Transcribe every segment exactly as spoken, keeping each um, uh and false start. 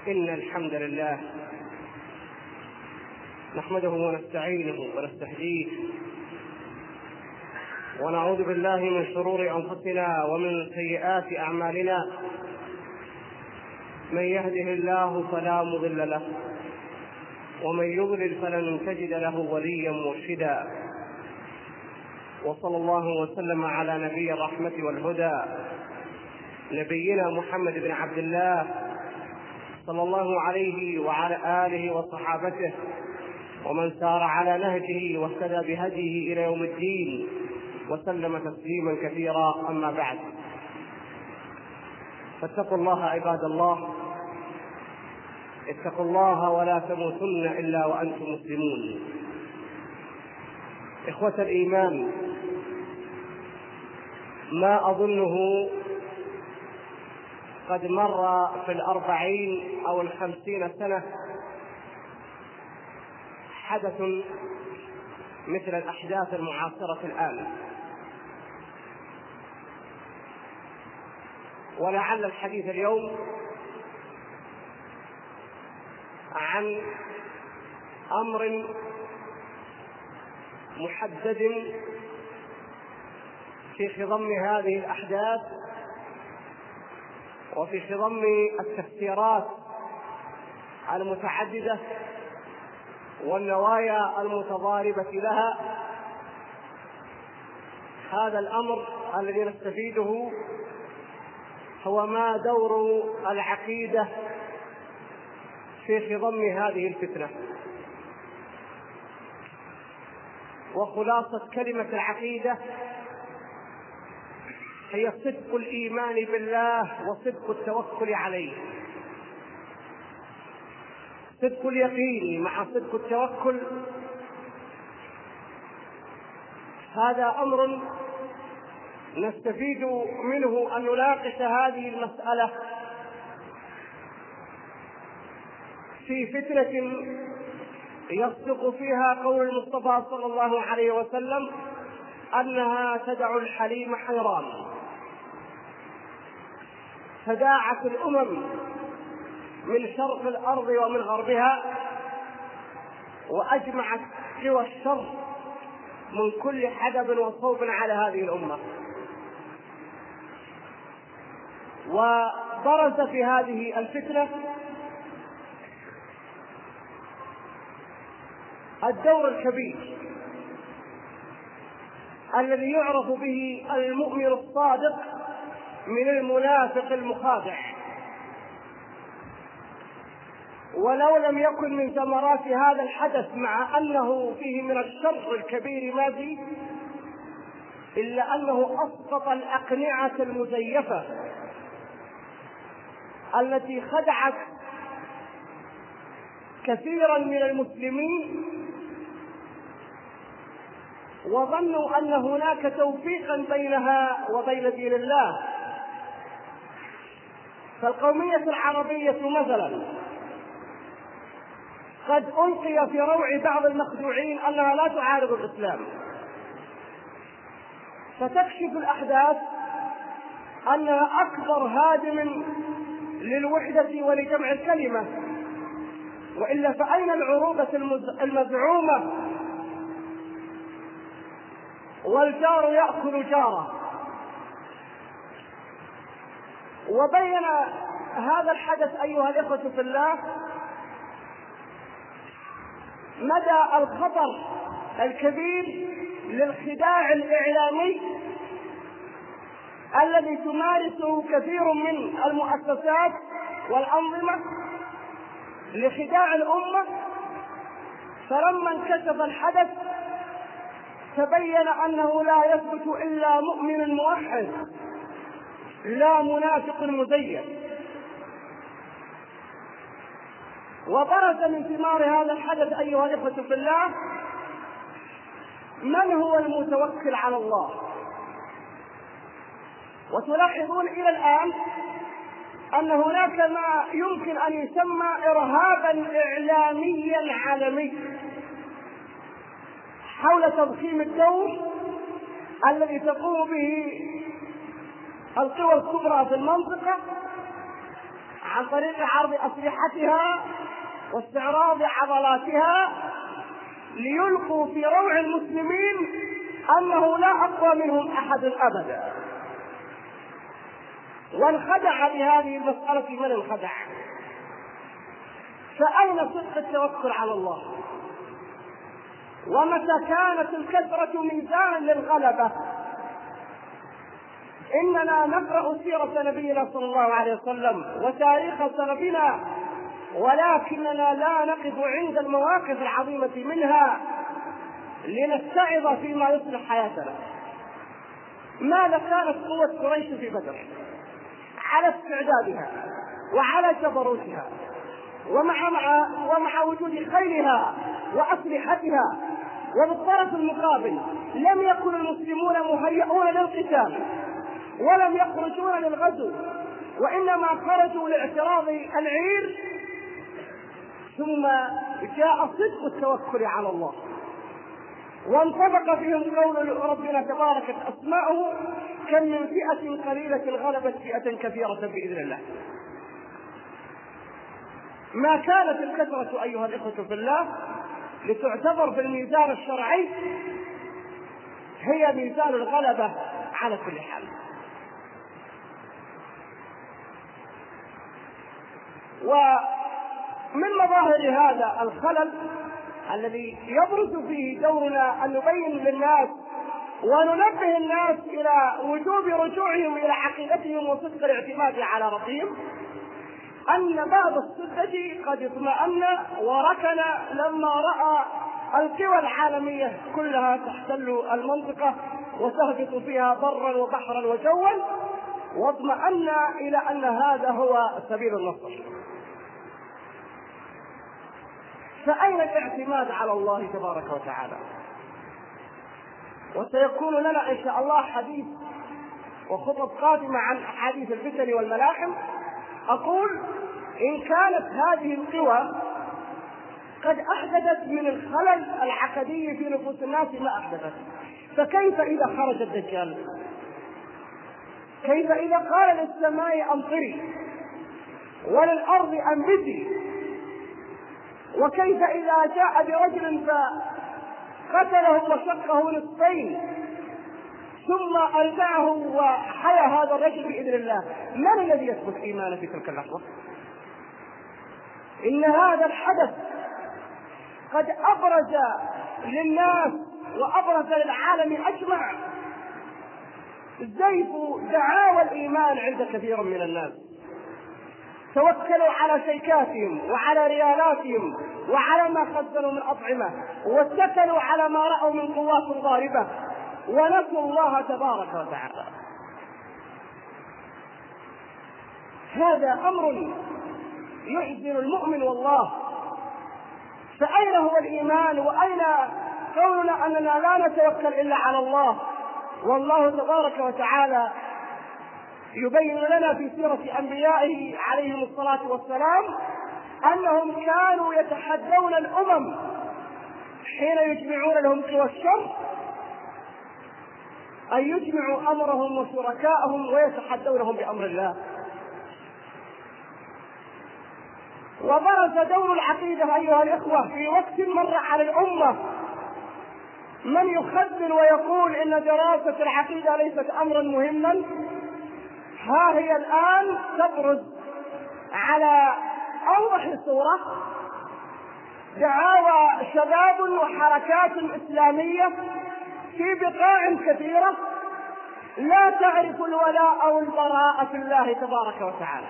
إن الحمد لله نحمده ونستعينه ونستهديه ونعوذ بالله من شرور أنفسنا ومن سيئات أعمالنا. من يهده الله فلا مضل له ومن يضلل فلن تجد له وليا مرشدا. وصلى الله وسلم على نبي الرحمة والهدى نبينا محمد بن عبد الله صلى الله عليه وعلى آله وصحابته ومن سار على نهجه واهتدى بهديه إلى يوم الدين وسلم تسليما كثيرا. أما بعد، فاتقوا الله عباد الله، اتقوا الله ولا تموتن إلا وأنتم مسلمون. إخوة الإيمان، ما أظنه قد مر في الأربعين أو الخمسين سنة حدث مثل الأحداث المعاصرة الآن، ولعل الحديث اليوم عن أمر محدد في خضم هذه الأحداث وفي خضم التفسيرات المتعددة والنوايا المتضاربة لها. هذا الأمر الذي نستفيده هو ما دور العقيدة في خضم هذه الفتنة. وخلاصة كلمة العقيدة هي صدق الإيمان بالله وصدق التوكل عليه، صدق اليقين مع صدق التوكل. هذا أمر نستفيد منه أن نناقش هذه المسألة في فتنة يصدق فيها قول المصطفى صلى الله عليه وسلم أنها تدع الحليم حيران. تداعت الأمم من شرق الأرض ومن غربها، وأجمعت قوى الشر من كل حدب وصوب على هذه الأمة. وبرز في هذه الفتنة الدور الكبير الذي يعرف به المؤمن الصادق من المنافق المخادع. ولو لم يكن من ثمرات هذا الحدث، مع أنه فيه من الشر الكبير ما فيه، إلا أنه أسقط الأقنعة المزيفة التي خدعت كثيرا من المسلمين وظنوا أن هناك توفيقا بينها وبين دين الله. فالقومية العربية مثلا قد ألقي في روع بعض المخدوعين أنها لا تعارض الإسلام، فتكشف الأحداث أنها أكبر هادم للوحدة ولجمع الكلمة. وإلا فأين العروبة المزعومة والجار يأكل جاره؟ وبين هذا الحدث أيها الإخوة في الله مدى الخطر الكبير للخداع الإعلامي الذي تمارسه كثير من المؤسسات والأنظمة لخداع الأمة. فلما انكشف الحدث تبين أنه لا يثبت إلا مؤمن موحد لا منافق مزيف. وبرز من ثمار هذا الحدث أيها الإخوة في الله من هو المتوكل على الله. وتلاحظون إلى الآن أن هناك ما يمكن أن يسمى إرهابا إعلاميا عالمي حول تضخيم الدور الذي تقوم به القوى الكبرى في المنطقة عن طريق عرض أسلحتها واستعراض عضلاتها ليلقوا في روع المسلمين أنه لا أقوى منهم أحد أبدا. وانخدع بهذه المسألة من انخدع. فأين صدق التوكل على الله؟ ومتى كانت الكثرة ميزانا للغلبة؟ إننا نقرأ سيرة نبينا صلى الله عليه وسلم وتاريخ سلفنا، ولكننا لا نقف عند المواقف العظيمة منها لنتعظ فيما يصلح حياتنا. ماذا كانت قوة قريش في بدر على استعدادها وعلى جبروتها، ومع مع ومع وجود خيلها وأسلحتها، وبالطرف المقابل لم يكن المسلمون مهيئون للقتال ولم يخرجون للغزو، وإنما خرجوا لاعتراض العير. ثم جاء صدق التوكل على الله وانطبق فيهم قول ربنا تباركت أسماؤه: كم من فئة قليلة غلبت فئة كثيرة بإذن الله. ما كانت الكثرة أيها الإخوة في الله لتعتبر في الميزان الشرعي هي ميزان الغلبة على كل حال. ومن مظاهر هذا الخلل الذي يبرز فيه دورنا أن نبين للناس وننبه الناس إلى وجوب رجوعهم إلى عقيدتهم وصدق الاعتماد على ربهم، أن باب السدة قد اطمأن وركن لما رأى القوى العالمية كلها تحتل المنطقة وتهبط فيها برا وبحرا وجوا، واطمأن إلى أن هذا هو سبيل النصر. فأين الاعتماد على الله تبارك وتعالى؟ وسيكون لنا إن شاء الله حديث وخطب قادمة عن أحاديث الفتن والملاحم. أقول إن كانت هذه القوى قد أحدثت من الخلل العقدي في نفوس الناس ما أحدثت، فكيف إذا خرج الدجال؟ كيف إذا قال للسماء أمطري وللأرض أنبتي؟ وكيف إذا جاء برجل فقتله وشقه نصفين ثم أرجعه وحيا هذا الرجل بإذن الله؟ من الذي يثبت إيمانه في تلك اللحظة؟ إن هذا الحدث قد أبرز للناس وأبرز للعالم أجمع زيف دعاوى الإيمان عند كثير من الناس. توكلوا على شيكاتهم وعلى ريالاتهم وعلى ما خزنوا من أطعمة، واتكلوا على ما رأوا من قوات ضاربة، ونسوا الله تبارك وتعالى. هذا أمر يحزن المؤمن والله. فأين هو الإيمان؟ وأين قولنا أننا لا نتوكل إلا على الله؟ والله تبارك وتعالى يبين لنا في سيرة أنبيائه عليهم الصلاة والسلام أنهم كانوا يتحدون الأمم حين يجمعون لهم قوى الشر، أن يجمعوا أمرهم وشركائهم ويتحدونهم بأمر الله. وبرز دور العقيدة أيها الإخوة في وقت مر على الأمة من يخذل ويقول إن دراسة العقيدة ليست أمرا مهما. ها هي الآن تبرز على أوضح صورة دعاوى شباب وحركات إسلامية في بقاع كثيرة لا تعرف الولاء والبراء في الله تبارك وتعالى.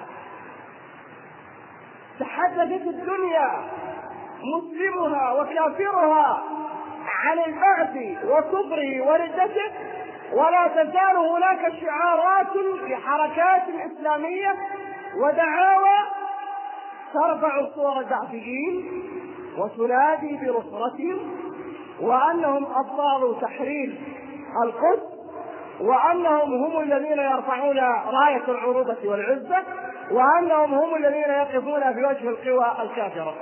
تحدثت الدنيا مسلمها وكافرها عن البعث وكفره وردته، ولا تزال هناك شعارات لحركات إسلامية ودعاوى ترفع صور البعثيين وتنادي بنصرتهم وأنهم أبطال تحرير القدس، وأنهم هم الذين يرفعون راية العروبة والعزة، وأنهم هم الذين يقفون في وجه القوى الكافرة.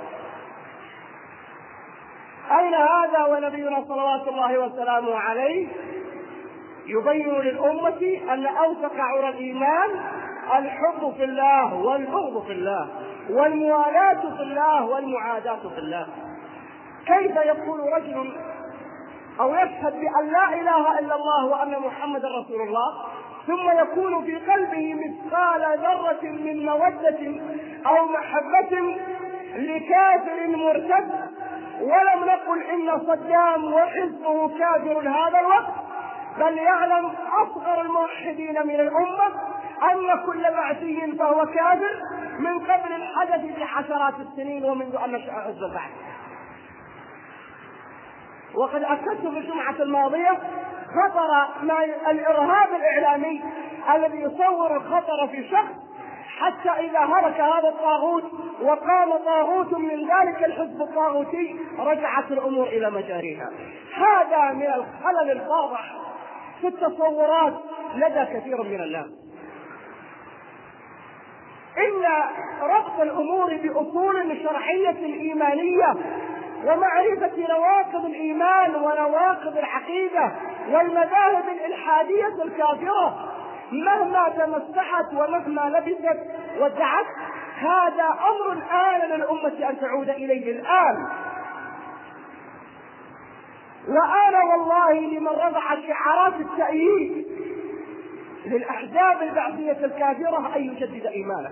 أين هذا ونبينا صلوات الله وسلامه عليه يبين للأمة أن أوثق عرى الإيمان الحب في الله والبغض في الله، والموالاة في الله والمعاداة في الله. كيف يقول رجل أو يشهد بأن لا إله إلا الله وأن محمد رسول الله ثم يكون في قلبه مثقال ذرة من مودة أو محبة لكافر مرتد، ولم نقل إن صدام وحزبه كافر هذا الوقت، بل يعلم أصغر الموحدين من الأمة أن كل بعثي فهو كافر من قبل الحدث بعشرات السنين ومنذ أن نشأ حزب البعث. وقد أكدت في الجمعة الماضية خطر مع الإرهاب الإعلامي الذي يصور الخطر في شخص، حتى إذا هلك هذا الطاغوت وقام طاغوت من ذلك الحزب الطاغوتي رجعت الأمور إلى مجاريها. هذا من الخلل الفاضح في التصورات لدى كثير من الناس. إن ربط الأمور بأصول شرعية إيمانية ومعرفة نواقض الإيمان ونواقض العقيدة والمذاهب الإلحادية الكافرة مهما تمسحت ومهما لبست ودعت، هذا أمر آن للأمة أن تعود إليه الآن. وآن والله لمن رفع شعارات التأييد للأحزاب البعثية الكافرة أن يجدد إيمانه.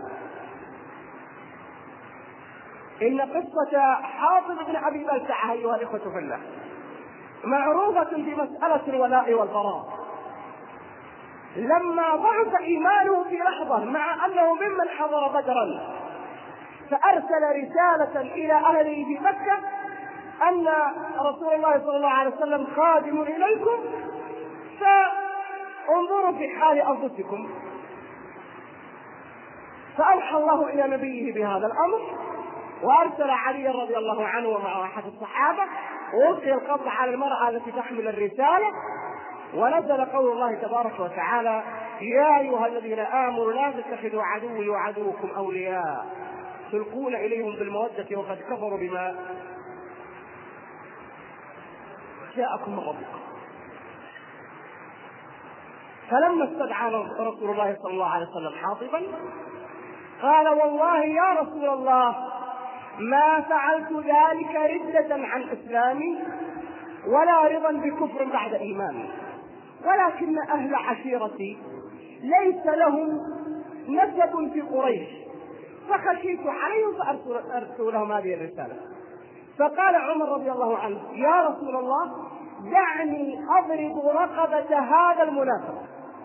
إن قصة حاطب بن أبي بلتعة أيها الإخوة في الله معروفة في مسألة الولاء والبراء. لما ضعف إيمانه في لحظة مع أنه ممن حضر بدرا، فأرسل رسالة إلى أهله في مكة أن رسول الله صلى الله عليه وسلم خادم إليكم فانظروا في حال أنفسكم. فأوحى الله إلى نبيه بهذا الأمر، وأرسل علي رضي الله عنه ومع أحد الصحابة، ووصي القبض على المرأة التي تحمل الرسالة، ونزل قول الله تبارك وتعالى: يا أيها الذين آمنوا لا تتخذوا عدوي وعدوكم أولياء تلقون إليهم بالمودة وقد كفروا بما جاءكم من ربكم. فلما استدعى رسول الله صلى الله عليه وسلم حاطبا قال: والله يا رسول الله ما فعلت ذلك ردة عن إسلامي ولا رضا بكفر بعد إيماني، ولكن أهل عشيرتي ليس لهم نسب في قريش فخشيت عليهم فأرسل لهم هذه الرسالة. فقال عمر رضي الله عنه: يا رسول الله دعني أضرب رقبة هذا المنافق.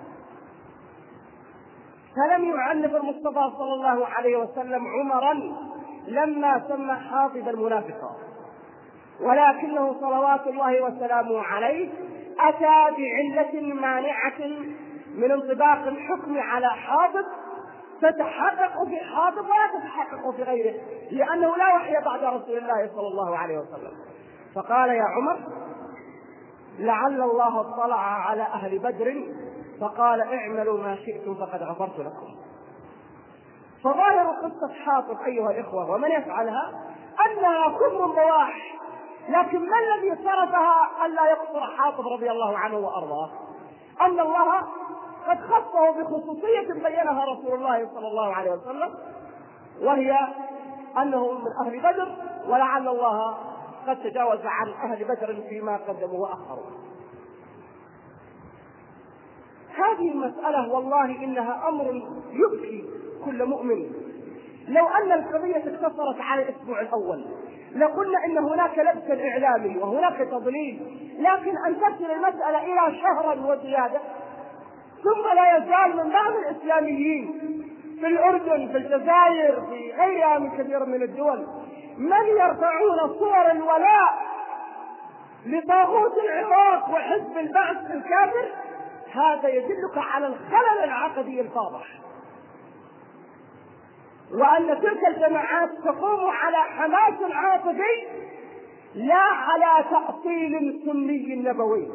فلم يعنف المصطفى صلى الله عليه وسلم عمرا لما سمى حاطب المنافقا، ولكنه صلوات الله وسلامه عليه أتى بعلة مانعة من انطباق الحكم على حاطب تتحقق في حاطب ولا تتحقق في غيره، لأنه لا وحي بعد رسول الله صلى الله عليه وسلم. فقال: يا عمر لعل الله اطلع على أهل بدر فقال: اعملوا ما شئتم فقد غفرت لكم. فظاهر قصة حاطب أيها الإخوة ومن يفعلها أنها كفر بواح، لكن ما الذي صرفها ألا يقصر حاطب رضي الله عنه وأرضاه؟ أن الله قد خصه بخصوصية بينها رسول الله صلى الله عليه وسلم، وهي أنه من أهل بدر، ولعل الله قد تجاوز عن أهل بدر فيما قدموا وأخروا. هذه المسألة والله إنها أمر يبكي كل مؤمن. لو أن القضية اقتصرت على الأسبوع الأول لقلنا إن هناك لبس إعلامي وهناك تضليل، لكن أن تصل المسألة إلى شهرا وزيادة، ثم لا يزال من بعض الإسلاميين في الأردن في الجزائر في غيرها من كثير من الدول من يرفعون صور الولاء لطاغوت العراق وحزب البعث الكافر، هذا يدلك على الخلل العقدي الفاضح، وأن تلك الجماعات تقوم على حماس عاطفي لا على تأصيل سني نبوي.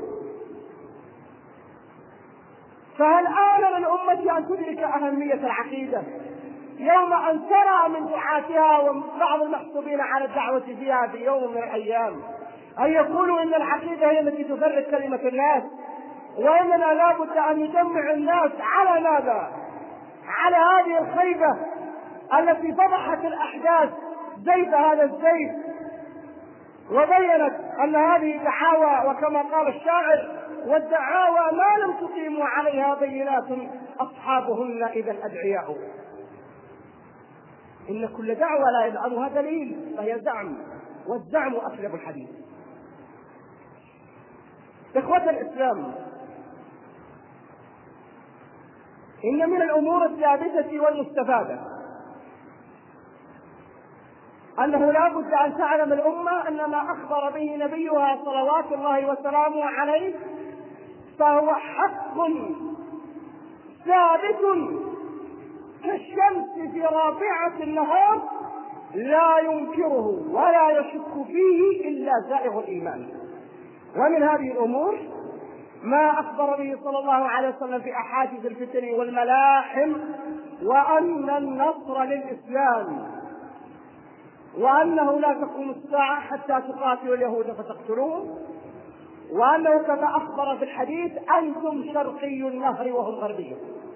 فهل آن للأمة أن تدرك أهمية العقيدة يوم أن ترى من دعاتها وبعض المحسوبين على الدعوة فيها في يوم من الأيام أن يقولوا إن العقيدة هي التي تفرق كلمة الناس، وإننا لا بد أن نجمع الناس على ماذا؟ على هذه الخيبة التي فضحت الأحداث زيف هذا الزيف وبينت أن هذه دعاوى، وكما قال الشاعر: والدعاوى ما لم تقيموا عليها بينات أصحابهن إذا الأدعياء. إن كل دعوة لا يدعمها دليل فهي زعم، والزعم أكذب الحديث. إخوة الإسلام، إن من الأمور الثابتة والمستفادة أنه لا بد أن تعلم الأمة أن ما أخبر به نبيها صلوات الله وسلامه عليه فهو حق ثابت كالشمس في رابعة النهار لا ينكره ولا يشك فيه إلا زائغ الإيمان. ومن هذه الأمور ما أخبر به صلى الله عليه وسلم في أحاديث الفتن والملاحم، وأن النصر للإسلام، وأنه لا تقوم الساعة حتى تقاتلوا اليهود فتقتلوهم، وأنه كما أخبر في الحديث: أنتم شرقي النهر وهم غربي.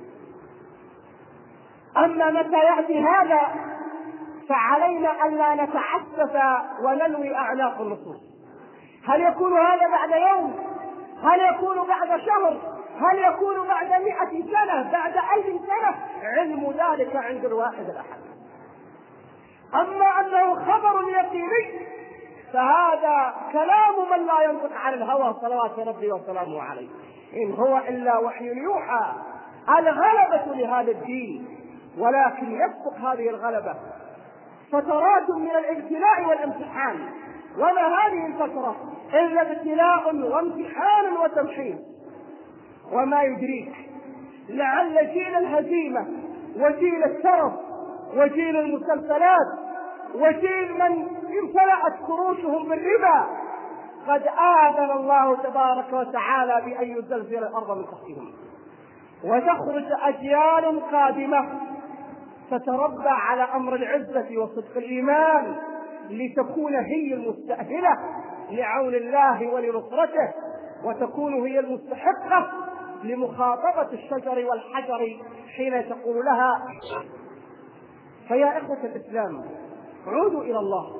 أما متى يأتي هذا فعلينا أن لا نتعسف ونلوي أعناق النصوص. هل يكون هذا بعد يوم؟ هل يكون بعد شهر؟ هل يكون بعد مئة سنة؟ بعد ألف سنة؟ علم ذلك عند الواحد الأحد. أما أنه خبر يقيني فهذا كلام من لا ينطق عن الهوى صلوات ربي وسلامه عليه، إن هو إلا وحي يوحى. الغلبة لهذا الدين، ولكن يسبق هذه الغلبة فترات من الابتلاء والامتحان، وما هذه الفترة إلا ابتلاء وامتحان وتمحيص. وما يدريك لعل جيل الهزيمة وجيل الترف وجيل المسلسلات وجيل من امتلأت كروشهم بالربا قد آذن الله تبارك وتعالى بأن يزلزل الأرض من تحتهم، وتخرج أجيال قادمة تتربى على أمر العزة وصدق الإيمان لتكون هي المستأهلة لعون الله ولنصرته، وتكون هي المستحقة لمخاطبة الشجر والحجر حين تقول لها. فيا إخوة الإسلام، عودوا إلى الله،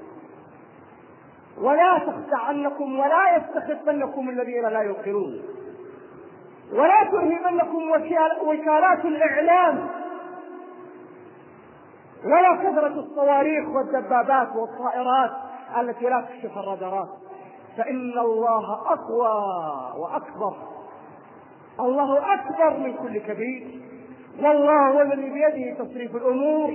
ولا تخدعنكم ولا يستخفنكم الذين لا يوقنون، ولا ترهبنكم وكالات الإعلام، ولا كثرة الصواريخ والدبابات والطائرات التي لا تكشف الرادارات، فإن الله أقوى وأكبر. الله أكبر من كل كبير، والله هو الذي بيده تصريف الأمور.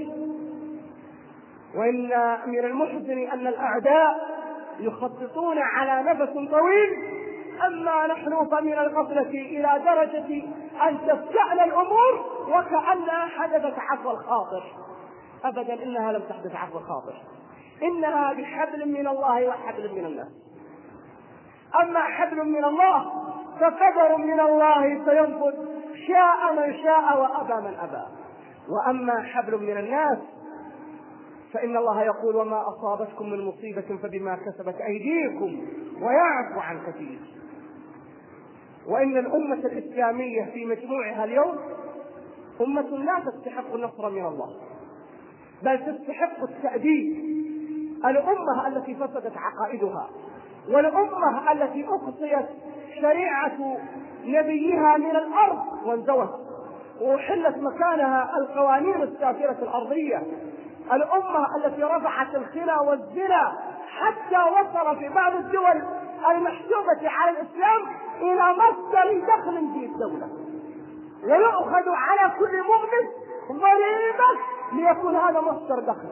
وإن من المحزن أن الأعداء يخططون على نفس طويل، أما نحن فمن الغفلة إلى درجة أن تفجأنا الأمور وكأنها حدثت عفو الخاطر. أبدا، إنها لم تحدث عفو الخاطر، إنها بحبل من الله وحبل من الناس. أما حبل من الله فقدر من الله سينفذ، شاء من شاء وأبى من أبى. وأما حبل من الناس فإن الله يقول: وما أصابتكم من مصيبة فبما كسبت أيديكم ويعفو عن كثير. وإن الأمة الإسلامية في مجموعها اليوم أمة لا تستحق النصر من الله، بل تستحق التأديب. الأمة التي فسدت عقائدها، والأمة التي أقصيت شريعة نبيها من الأرض وانزوت وحلت مكانها القوانين السافرة الأرضية، الأمة التي رفعت الخنا والزنا حتى وصل في بعض الدول المحسوبة على الإسلام إلى مصدر دخل في الدولة، ويؤخذ على كل مؤمن ضريبة ليكون هذا مصدر دخل.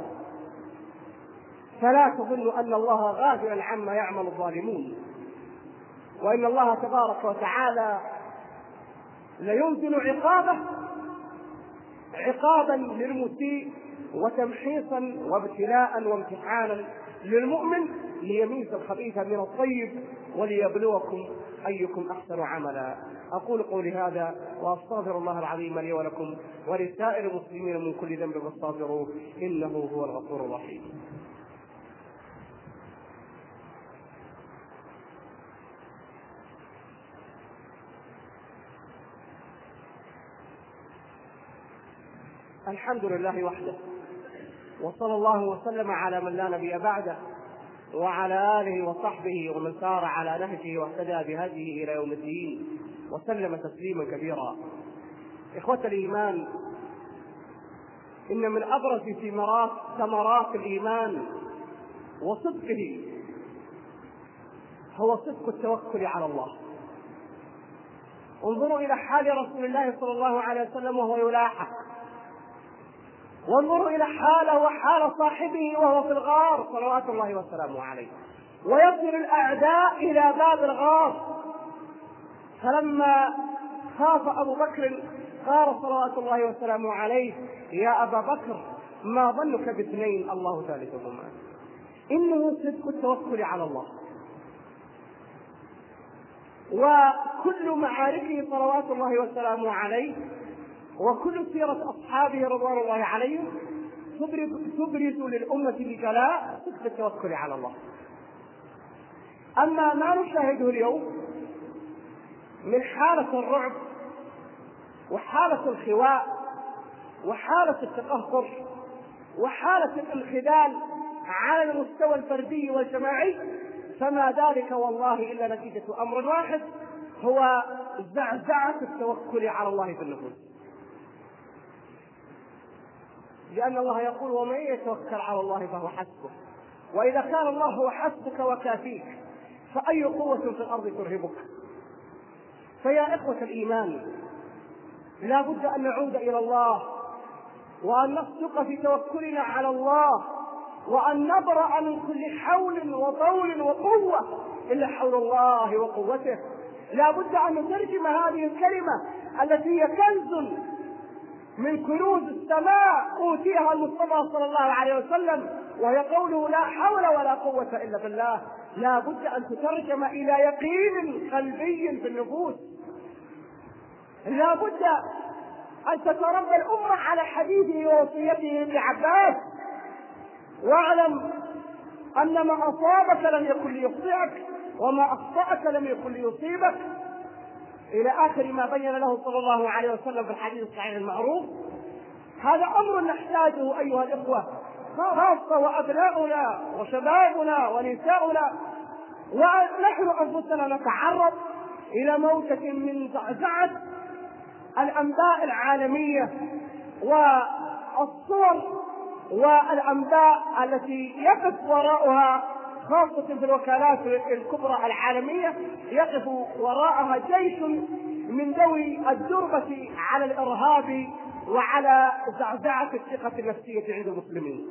فلا تظن أن الله غافلا عما يعمل الظالمون، وإن الله تبارك وتعالى لينزل عقابه عقابا للمسيء وتمحيصا وابتلاء وامتحانا للمؤمن ليميز الخبيث من الطيب وليبلوكم أيكم أحسن عملا. أقول قولي هذا وأستغفر الله العظيم لي ولكم ولسائر المسلمين من كل ذنب فاستغفروه إنه هو الغفور الرحيم. الحمد لله وحده، وصلى الله وسلم على من لا نبي بعده، وعلى آله وصحبه ومن سار على نهجه واهتدى بهديه إلى يوم الدين، وسلم تسليما كبيرا. إخوة الإيمان، إن من أبرز ثمرات ثمرات الإيمان وصدقه هو صدق التوكل على الله. انظروا إلى حال رسول الله صلى الله عليه وسلم وهو يلاحق، وانظروا إلى حاله وحال صاحبه وهو في الغار صلوات الله وسلامه عليه، ويصل الأعداء إلى باب الغار. فلما خاف أبو بكر قال صلوات الله وسلامه عليه: يا أبا بكر ما ظنك باثنين الله ثالثهما. إنه صدق التوكل على الله. وكل معاركه صلوات الله وسلامه عليه وكل سيرة أصحابه رضوان الله عليهم تبرز للأمة بجلاء صدق التوكل على الله. أما ما نشاهده اليوم من حالة الرعب وحالة الخواء وحالة التقهقر وحالة الانخذال على المستوى الفردي والجماعي، فما ذلك والله إلا نتيجة أمر واحد، هو زعزعة التوكل على الله في النفوس. لأن الله يقول: ومن يتوكل على الله فهو حسبه. وإذا كان الله هو حسبك وكافيك فأي قوة في الأرض ترهبك؟ فيا إخوة الإيمان، لا بد أن نعود إلى الله، وأن نصدق في توكلنا على الله، وأن نبرأ من كل حول وطول وقوة إلا حول الله وقوته. لا بد أن نترجم هذه الكلمة التي هي كنز من كنوز السماء أوتيها المصطفى صلى الله عليه وسلم، وهي قوله: لا حول ولا قوة إلا بالله. لا بد أن تترجم إلى يقين قلبي في النفوس. لا بد أن تتربى الأمة على حديثه ووصيته ابن عباس: واعلم أن ما أصابك لم يكن ليخطئك وما أخطأك لم يكن ليصيبك، إلى آخر ما بين له صلى الله عليه وسلم في الحديث الصحيح المعروف. هذا أمر نحتاجه أيها الإخوة، خاصة وأبناؤنا وشبابنا ونساؤنا، ونحن أنفسنا نتعرض إلى موجة من زعزعة الأنباء العالمية والصور والأنباء التي يقف وراءها، خاصة في الوكالات الكبرى العالمية، يقف وراءها جيش من ذوي الدربة على الإرهاب وعلى زعزعة الثقة النفسية عند المسلمين.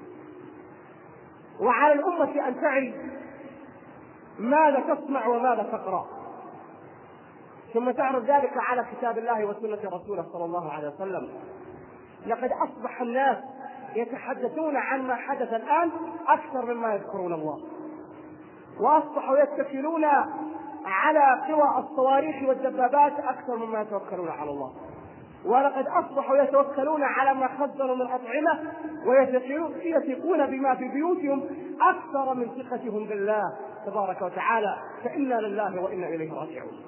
وعلى الأمة أن تعي ماذا تسمع وماذا تقرأ، ثم تعرض ذلك على كتاب الله وسنة رسوله صلى الله عليه وسلم. لقد أصبح الناس يتحدثون عن ما حدث الآن أكثر مما يذكرون الله، وأصبحوا يتكلون على قوى الصواريخ والدبابات أكثر مما يتوكلون على الله. ولقد أصبحوا يتوكلون على ما خزنوا من أطعمة ويثقون بما في بيوتهم أكثر من ثقتهم بالله تبارك وتعالى. فإنا لله وإنا إليه راجعون.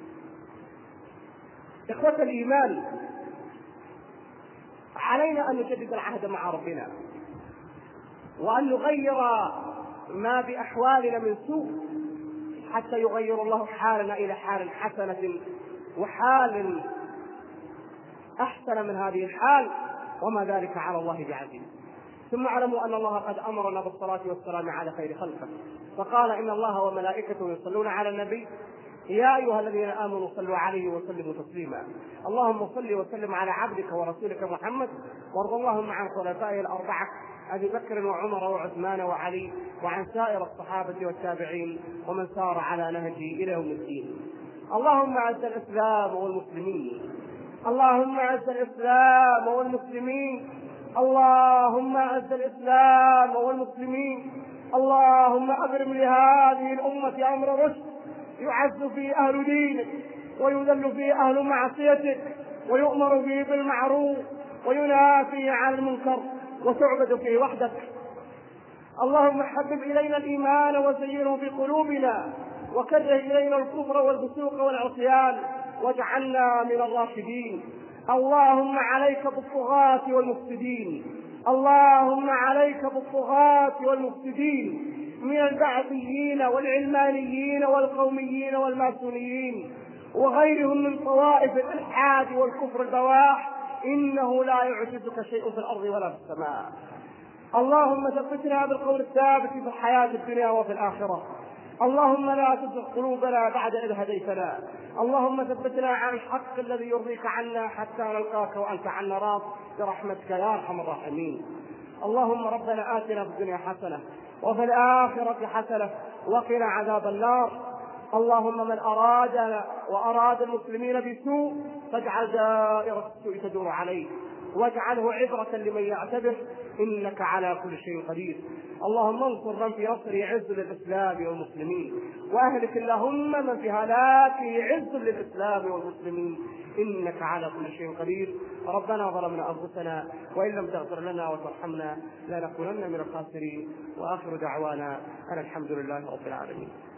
إخوة الإيمان، علينا أن نجدد العهد مع ربنا، وأن نغير ما بأحوالنا من سوء حتى يغير الله حالنا إلى حال حسنة وحال أحسن من هذه الحال، وما ذلك على الله بعزيز. ثم اعلموا أن الله قد أمرنا بالصلاة والسلام على خير خلقه، فقال: إن الله وملائكته يصلون على النبي يا أيها الذين آمنوا صلوا عليه وسلموا تسليما. اللهم صل وسلم على عبدك ورسولك محمد، وارض اللهم عن خلفائه الأربعة أبي بكر وعمر وعثمان وعلي، وعن سائر الصحابة والتابعين ومن سار على نهجه إلى يوم الدين. اللهم أعز الإسلام والمسلمين، اللهم أعز الإسلام والمسلمين، اللهم أعز الإسلام والمسلمين. اللهم أبرم لهذه الأمة أمر رشد يعز فيه أهل دينك ويذل فيه أهل معصيتك، ويؤمر فيه بالمعروف وينهى فيه عن المنكر وتعبد فيه وحدك. اللهم حبب إلينا الإيمان وزينه في قلوبنا، وكره إلينا الكفر والفسوق والعصيان واجعلنا من الراشدين. اللهم عليك بالطغاة والمفسدين، اللهم عليك بالطغاة والمفسدين من البعثيين والعلمانيين والقوميين والماسونيين وغيرهم من طوائف الإلحاد والكفر البواح، إنه لا يعجزك شيء في الأرض ولا في السماء. اللهم ثبتنا بالقول الثابت في الحياة الدنيا وفي الآخرة. اللهم لا تزغ قلوبنا بعد إذ هديتنا. اللهم ثبتنا على الحق الذي يرضيك عنا حتى نلقاك وأنت عنا راض برحمتك يا أرحم الراحمين. اللهم ربنا آتنا في الدنيا حسنة وفي الآخرة حسنة وقنا عذاب النار. اللهم من أرادنا وأراد المسلمين بسوء فاجعل دائرة السوء تدور عليه واجعله عبرة لمن يعتبر، إنك على كل شيء قدير. اللهم انصر من في نصره عز للإسلام والمسلمين، وأهلك اللهم من في هلاكه عز للإسلام والمسلمين، إنك على كل شيء قدير. ربنا ظلمنا أنفسنا وإن لم تغفر لنا وترحمنا لنكونن من الخاسرين، وآخر دعوانا أن الحمد لله رب العالمين.